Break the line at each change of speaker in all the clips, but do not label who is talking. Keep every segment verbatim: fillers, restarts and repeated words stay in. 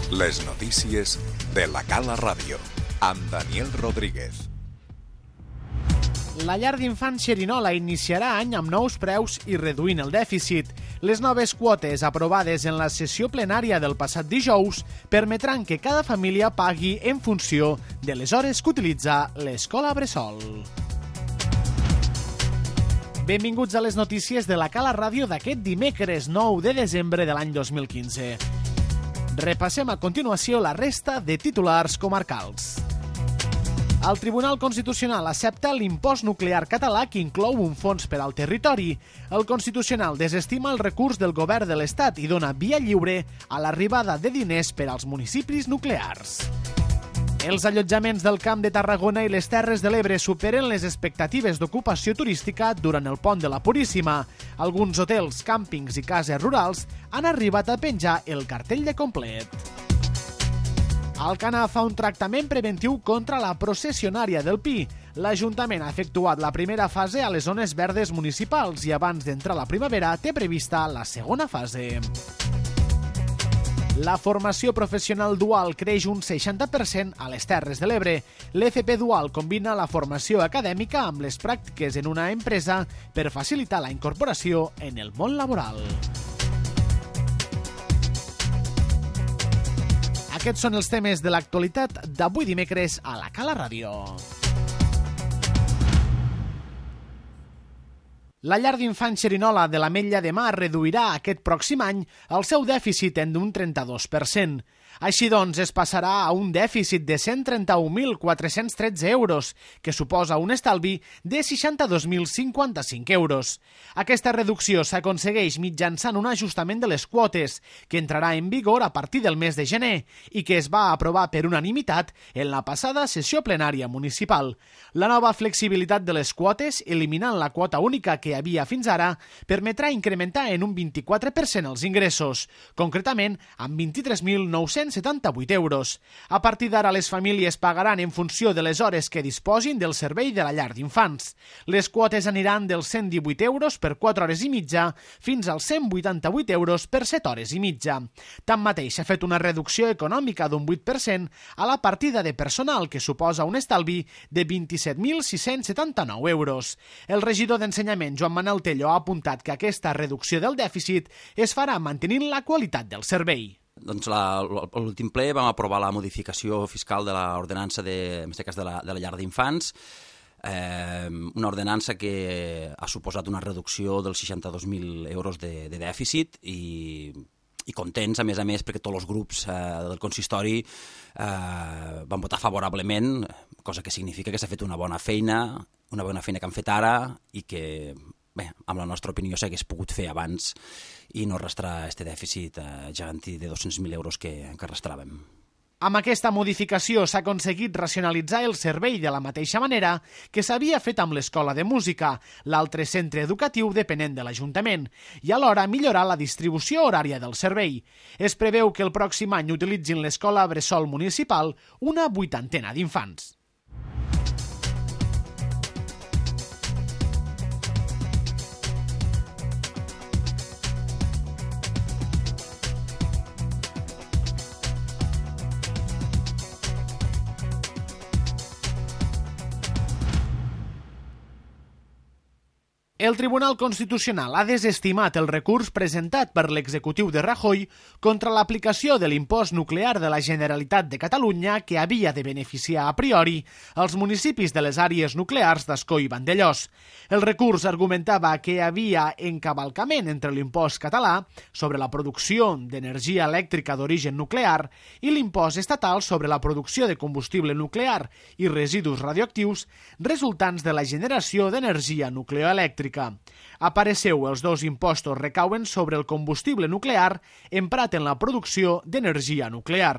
Les notícies de la Cala Ràdio, amb Daniel Rodríguez.
La llar d'infants Xerinola iniciarà any amb nous preus i reduint el dèficit. Les noves quotes aprovades en la sessió plenària del passat dijous permetran que cada família pagui en funció de les hores que utilitza l'escola bressol. Benvinguts a les notícies de la Cala Ràdio d'aquest dimecres nou de desembre de l'any dos mil quinze. Repassem a continuació la resta de titulars comarcals. El Tribunal Constitucional accepta l'impost nuclear català que inclou un fons per al territori. El Constitucional desestima el recurs del govern de l'Estat i dona via lliure a l'arribada de diners per als municipis nuclears. Els allotjaments del Camp de Tarragona i les Terres de l'Ebre superen les expectatives d'ocupació turística durant el pont de la Puríssima. Alguns hotels, càmpings i cases rurals han arribat a penjar el cartell de complet. Alcanar fa un tractament preventiu contra la processionària del Pi. L'Ajuntament ha efectuat la primera fase a les zones verdes municipals i abans d'entrar la primavera té prevista la segona fase. La formació professional dual creix un seixanta per cent a les Terres de l'Ebre. L'F P Dual combina la formació acadèmica amb les pràctiques en una empresa per facilitar la incorporació en el món laboral. Aquests són els temes de l'actualitat d'avui dimecres a la Cala Ràdio. La llar d'infants Xerinola de l'Ametlla de Mar reduirà aquest pròxim any el seu dèficit en un trenta-dos per cent. Així doncs, es passarà a un dèficit de cent trenta-un mil quatre-cents tretze euros, que suposa un estalvi de seixanta-dos mil cinquanta-cinc euros. Aquesta reducció s'aconsegueix mitjançant un ajustament de les quotes, que entrarà en vigor a partir del mes de gener i que es va aprovar per unanimitat en la passada sessió plenària municipal. La nova flexibilitat de les quotes, eliminant la quota única que hi havia fins ara, permetrà incrementar en un vint-i-quatre per cent els ingressos, concretament amb vint-i-tres mil nou-cents setanta-vuit euros. A partir d'ara, les famílies pagaran en funció de les hores que disposin del servei de la llar d'infants. Les quotes aniran dels cent divuit euros per quatre hores i mitja fins als cent vuitanta-vuit euros per set hores i mitja. Tanmateix, s'ha fet una reducció econòmica d'un vuit per cent a la partida de personal, que suposa un estalvi de vint-i-set mil sis-cents setanta-nou euros. El regidor d'Ensenyament, Joan Manel Tello, ha apuntat que aquesta reducció del dèficit es farà mantenint la qualitat del servei.
Doncs la, l'últim ple vam aprovar la modificació fiscal de l'ordenança de, en aquest cas de la, de la llar d'infants, eh, una ordenança que ha suposat una reducció dels seixanta-dos mil euros de, de dèficit i, i contents, a més a més, perquè tots els grups eh, del consistori eh, van votar favorablement, cosa que significa que s'ha fet una bona feina, una bona feina que han fet ara i que, bé, amb la nostra opinió s'hagués pogut fer abans i no arrastrar aquest dèficit eh, gegantí de dos-cents mil euros que, que arrastràvem.
Amb aquesta modificació s'ha aconseguit racionalitzar el servei de la mateixa manera que s'havia fet amb l'Escola de Música, l'altre centre educatiu depenent de l'Ajuntament, i alhora millorar la distribució horària del servei. Es preveu que el pròxim any utilitzin l'Escola Bressol Municipal una vuitantena d'infants. El Tribunal Constitucional ha desestimat el recurs presentat per l'executiu de Rajoy contra l'aplicació de l'impost nuclear de la Generalitat de Catalunya, que havia de beneficiar a priori els municipis de les àrees nuclears d'Ascó i Vandellòs. El recurs argumentava que hi havia encavalcament entre l'impost català sobre la producció d'energia elèctrica d'origen nuclear i l'impost estatal sobre la producció de combustible nuclear i residus radioactius resultants de la generació d'energia nucleoelèctrica. A parer seu, els dos impostos recauen sobre el combustible nuclear emprat en la producció d'energia nuclear.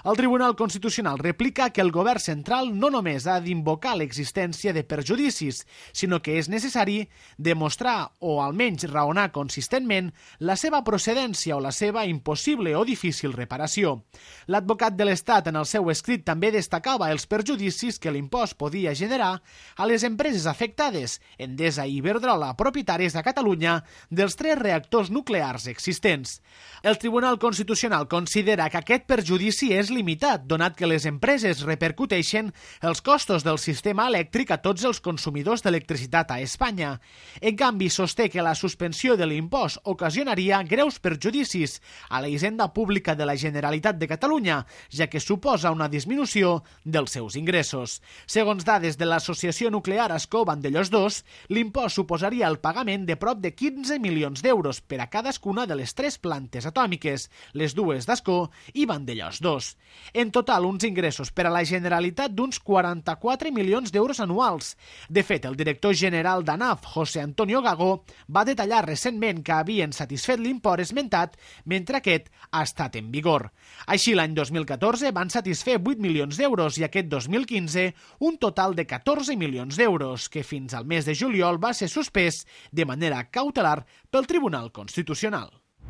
El Tribunal Constitucional replica que el govern central no només ha d'invocar l'existència de perjudicis, sinó que és necessari demostrar o almenys raonar consistentment la seva procedència o la seva impossible o difícil reparació. L'advocat de l'Estat en el seu escrit també destacava els perjudicis que l'impost podia generar a les empreses afectades, Endesa i Iberdrola, propietàries a Catalunya dels tres reactors nuclears existents. El Tribunal Constitucional considera que aquest perjudici és limitat, donat que les empreses repercuteixen els costos del sistema elèctric a tots els consumidors d'electricitat a Espanya. En canvi, sosté que la suspensió de l'impost ocasionaria greus perjudicis a la hisenda pública de la Generalitat de Catalunya, ja que suposa una disminució dels seus ingressos. Segons dades de l'Associació Nuclear Ascó Vandellòs dos, l'impost suposaria el pagament de prop de quinze milions d'euros per a cadascuna de les tres plantes atòmiques, les dues d'Ascó i Vandellòs dos. En total, uns ingressos per a la Generalitat d'uns quaranta-quatre milions d'euros anuals. De fet, el director general d'ANAF, José Antonio Gago, va detallar recentment que havien satisfet l'import esmentat mentre aquest ha estat en vigor. Així, l'any dos mil catorze van satisfer vuit milions d'euros i aquest dos mil quinze un total de catorze milions d'euros, que fins al mes de juliol va ser suspès de manera cautelar pel Tribunal Constitucional.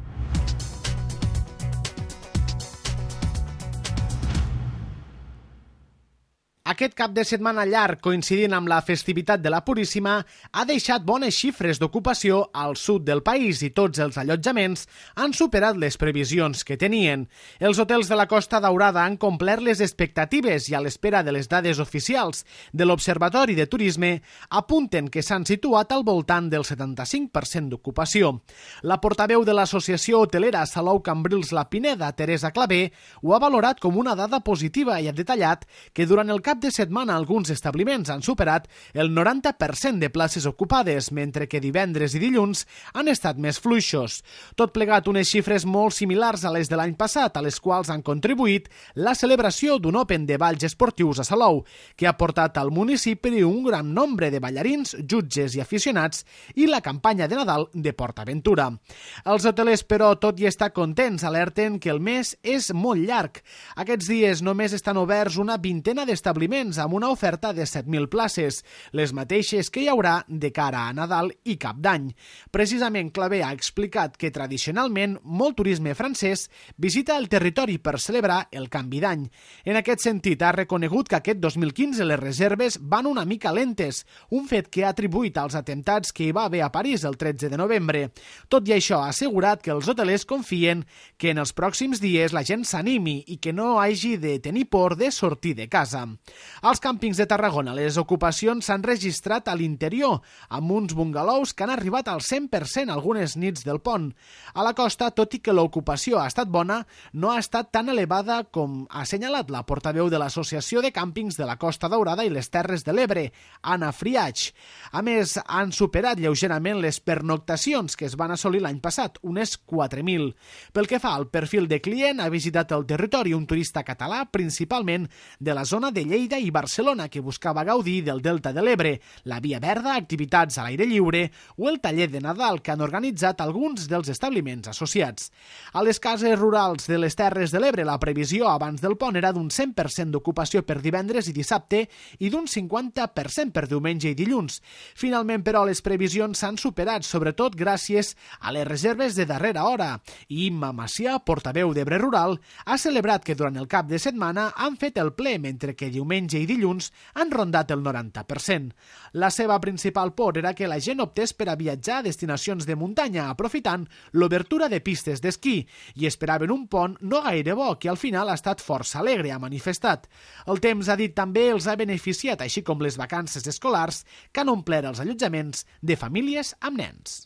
Aquest cap de setmana llarg, coincidint amb la festivitat de la Puríssima, ha deixat bones xifres d'ocupació al sud del país i tots els allotjaments han superat les previsions que tenien. Els hotels de la Costa Daurada han complert les expectatives i a l'espera de les dades oficials de l'Observatori de Turisme apunten que s'han situat al voltant del setanta-cinc per cent d'ocupació. La portaveu de l'Associació Hotelera Salou Cambrils La Pineda, Teresa Clavé, ho ha valorat com una dada positiva i ha detallat que durant el cap de setmana alguns establiments han superat el noranta per cent de places ocupades, mentre que divendres i dilluns han estat més fluixos. Tot plegat unes xifres molt similars a les de l'any passat, a les quals han contribuït la celebració d'un Open de balls esportius a Salou, que ha portat al municipi un gran nombre de ballarins, jutges i aficionats i la campanya de Nadal de PortAventura. Els hotelers, però, tot i estar contents, alerten que el mes és molt llarg. Aquests dies només estan oberts una vintena d'establiments amb una oferta de set mil places, les mateixes que hi haurà de cara a Nadal i Cap d'Any. Precisament, Clavé ha explicat que tradicionalment molt turisme francès visita el territori per celebrar el canvi d'any. En aquest sentit, ha reconegut que aquest dos mil quinze les reserves van una mica lentes, un fet que ha atribuït als atemptats que hi va haver a París el tretze de novembre. Tot i això, ha assegurat que els hotelers confien que en els pròxims dies la gent s'animi i que no hagi de tenir por de sortir de casa. Als càmpings de Tarragona, les ocupacions s'han registrat a l'interior, amb uns bungalous que han arribat al cent per cent algunes nits del pont. A la costa, tot i que l'ocupació ha estat bona, no ha estat tan elevada com ha assenyalat la portaveu de l'Associació de Càmpings de la Costa Daurada i les Terres de l'Ebre, Anna Friach. A més, han superat lleugerament les pernoctacions que es van assolir l'any passat, unes quatre mil. Pel que fa al perfil de client, ha visitat el territori un turista català, principalment de la zona de Lleida i Barcelona, que buscava gaudir del Delta de l'Ebre, la Via Verda, activitats a l'aire lliure o el taller de Nadal que han organitzat alguns dels establiments associats. A les cases rurals de les Terres de l'Ebre, la previsió abans del pont era d'un cent per cent d'ocupació per divendres i dissabte i d'un cinquanta per cent per diumenge i dilluns. Finalment, però, les previsions s'han superat, sobretot gràcies a les reserves de darrera hora. I Imma Macià, portaveu d'Ebre Rural, ha celebrat que durant el cap de setmana han fet el ple, mentre que diumenge i dilluns han rondat el noranta per cent. La seva principal por era que la gent optés per a viatjar a destinacions de muntanya, aprofitant l'obertura de pistes d'esquí, i esperaven un pont no gaire bo, que al final ha estat força alegre, ha manifestat. El temps, ha dit, també els ha beneficiat, així com les vacances escolars que han omplert els allotjaments de famílies amb nens.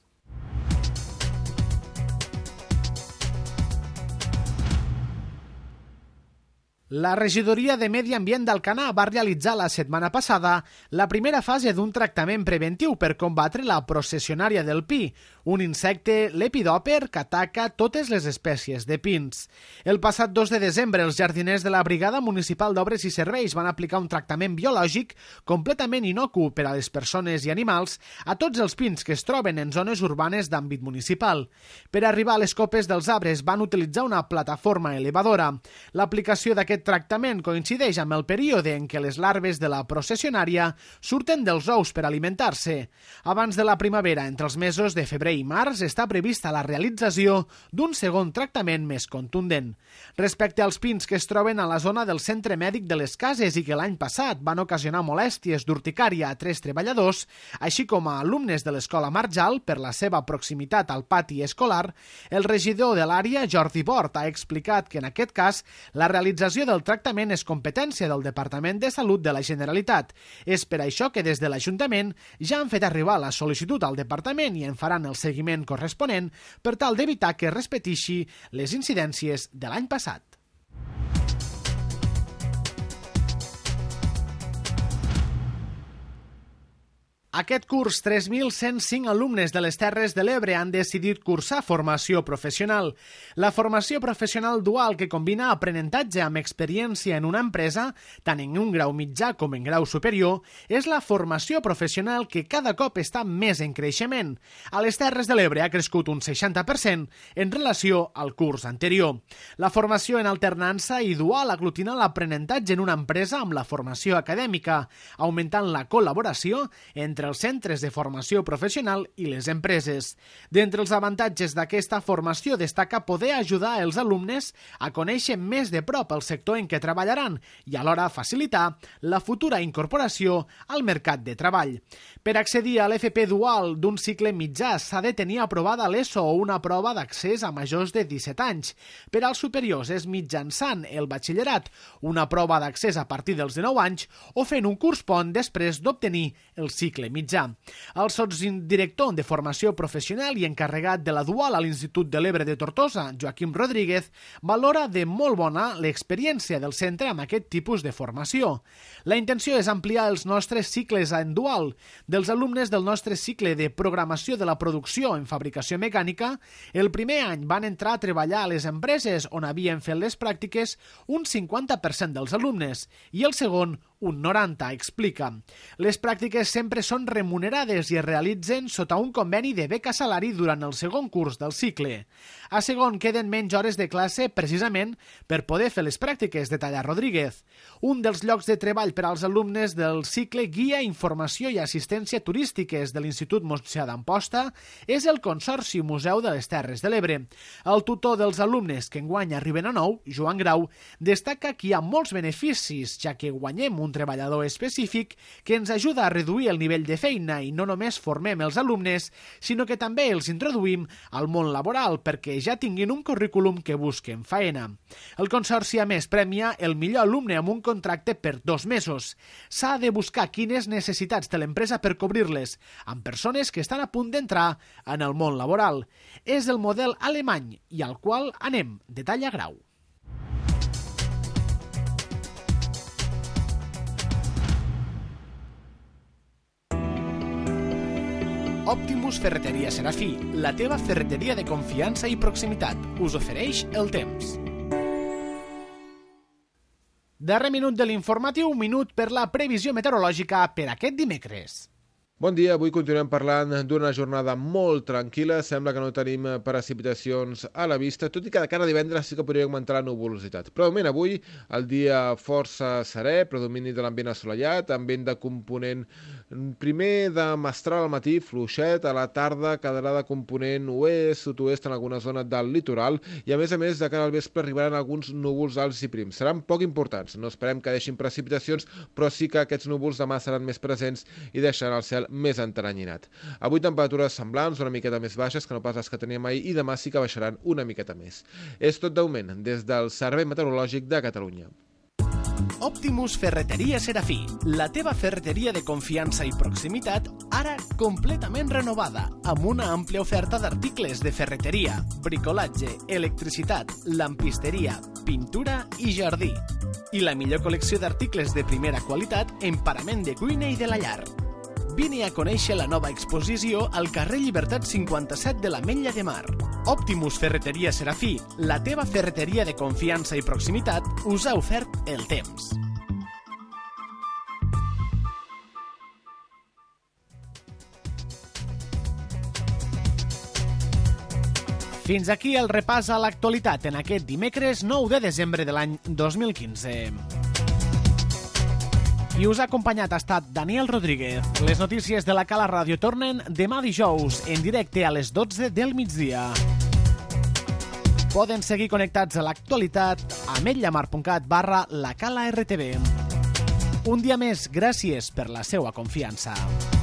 La regidoria de Medi Ambient d'Alcanar va realitzar la setmana passada la primera fase d'un tractament preventiu per combatre la processionària del pi, un insecte lepidòper que ataca totes les espècies de pins. El passat dos de desembre, els jardiners de la Brigada Municipal d'Obres i Serveis van aplicar un tractament biològic completament inocu per a les persones i animals a tots els pins que es troben en zones urbanes d'àmbit municipal. Per arribar a les copes dels arbres van utilitzar una plataforma elevadora. L'aplicació d'aquest tractament coincideix amb el període en què les larves de la processionària surten dels ous per alimentar-se. Abans de la primavera, entre els mesos de febrer i març, està prevista la realització d'un segon tractament més contundent. Respecte als pins que es troben a la zona del centre mèdic de les Cases i que l'any passat van ocasionar molèsties d'urticària a tres treballadors, així com a alumnes de l'escola Marjal per la seva proximitat al pati escolar, el regidor de l'àrea, Jordi Bort, ha explicat que en aquest cas la realització del tractament és competència del Departament de Salut de la Generalitat. És per això que des de l'Ajuntament ja han fet arribar la sol·licitud al Departament i en faran el seguiment corresponent per tal d'evitar que es repeteixi les incidències de l'any passat. Aquest curs, tres mil cent cinc alumnes de les Terres de l'Ebre han decidit cursar formació professional. La formació professional dual que combina aprenentatge amb experiència en una empresa, tant en un grau mitjà com en grau superior, és la formació professional que cada cop està més en creixement. A les Terres de l'Ebre ha crescut un seixanta per cent en relació al curs anterior. La formació en alternança i dual aglutina l'aprenentatge en una empresa amb la formació acadèmica, augmentant la col·laboració entre els centres de formació professional i les empreses. D'entre els avantatges d'aquesta formació destaca poder ajudar els alumnes a conèixer més de prop el sector en què treballaran i alhora facilitar la futura incorporació al mercat de treball. Per accedir a l'F P dual d'un cicle mitjà s'ha de tenir aprovada l'ESO o una prova d'accés a majors de disset anys. Per als superiors és mitjançant el batxillerat, una prova d'accés a partir dels dinou anys o fent un curs pont després d'obtenir el cicle mitjà. El sotsdirector de formació professional i encarregat de la dual a l'Institut de l'Ebre de Tortosa, Joaquim Rodríguez, valora de molt bona l'experiència del centre amb aquest tipus de formació. La intenció és ampliar els nostres cicles en dual. Dels alumnes del nostre cicle de programació de la producció en fabricació mecànica, el primer any van entrar a treballar a les empreses on havien fet les pràctiques un cinquanta per cent dels alumnes i el segon un noranta, explica. Les pràctiques sempre són remunerades i es realitzen sota un conveni de beca salari durant el segon curs del cicle. A segon queden menys hores de classe precisament per poder fer les pràctiques, detalla Rodríguez. Un dels llocs de treball per als alumnes del cicle Guia, Informació i Assistència Turístiques de l'Institut Montsià d'Amposta és el Consorci Museu de les Terres de l'Ebre. El tutor dels alumnes, que enguany arriben a nou, Joan Grau, destaca que hi ha molts beneficis, ja que guanyem un treballador específic que ens ajuda a reduir el nivell de feina i no només formem els alumnes, sinó que també els introduïm al món laboral perquè ja tinguin un currículum que busquen feina. El Consorci, a més, premia el millor alumne amb un contracte per dos mesos. S'ha de buscar quines necessitats té l'empresa per cobrir-les, amb persones que estan a punt d'entrar en el món laboral. És el model alemany i al qual anem, detalla Grau. Optimus Ferreteria Serafí, la teva ferreteria de confiança i proximitat, us ofereix el temps. Darrer minut de l'informatiu, un minut per la previsió meteorològica per aquest dimecres.
Bon dia, avui continuem parlant d'una jornada molt tranquil·la, sembla que no tenim precipitacions a la vista, tot i que de cara a divendres sí que podria augmentar la nuvolositat. Però de moment avui el dia força serè, predomini de l'ambient assolellat, amb vent de component primer de mestral al matí, fluixet, a la tarda quedarà de component oest, sud-oest en alguna zona del litoral, i a més a més de cara al vespre arribaran alguns núvols alts i prims. Seran poc importants, no esperem que deixin precipitacions, però sí que aquests núvols demà seran més presents i deixaran el cel més enteranyinat. Avui temperatures semblants, una miqueta més baixes que no pas les que teníem ahir, i demà sí que baixaran una miqueta més. És tot d'augment des del Servei Meteorològic de Catalunya.
Optimus Ferreteria Serafí, la teva ferreteria de confiança i proximitat, ara completament renovada, amb una àmplia oferta d'articles de ferreteria, bricolatge, electricitat, lampisteria, pintura i jardí. I la millor col·lecció d'articles de primera qualitat en parament de cuina i de la llar. Vine a conèixer la nova exposició al carrer Llibertat cinquanta-set de l'Ametlla de Mar. Optimus Ferreteria Serafí, la teva ferreteria de confiança i proximitat, us ha ofert el temps. Fins aquí el repàs a l'actualitat en aquest dimecres nou de desembre de l'any dos mil quinze. I us ha acompanyat ha estat Daniel Rodríguez. Les notícies de la Cala Ràdio tornen demà dijous, en directe a les dotze del migdia. Poden seguir connectats a l'actualitat a ametlllamar.cat barra la Cala R T V. Un dia més, gràcies per la seva confiança.